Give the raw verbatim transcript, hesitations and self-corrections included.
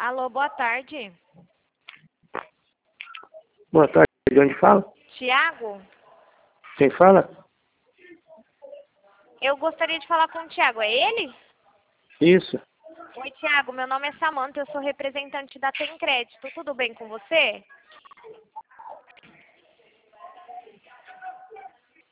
Alô, boa tarde. Boa tarde, de onde fala? Tiago? Quem fala? Eu gostaria de falar com o Tiago, é ele? Isso. Oi, Tiago, meu nome é Samanta, eu sou representante da Tem Crédito, tudo bem com você?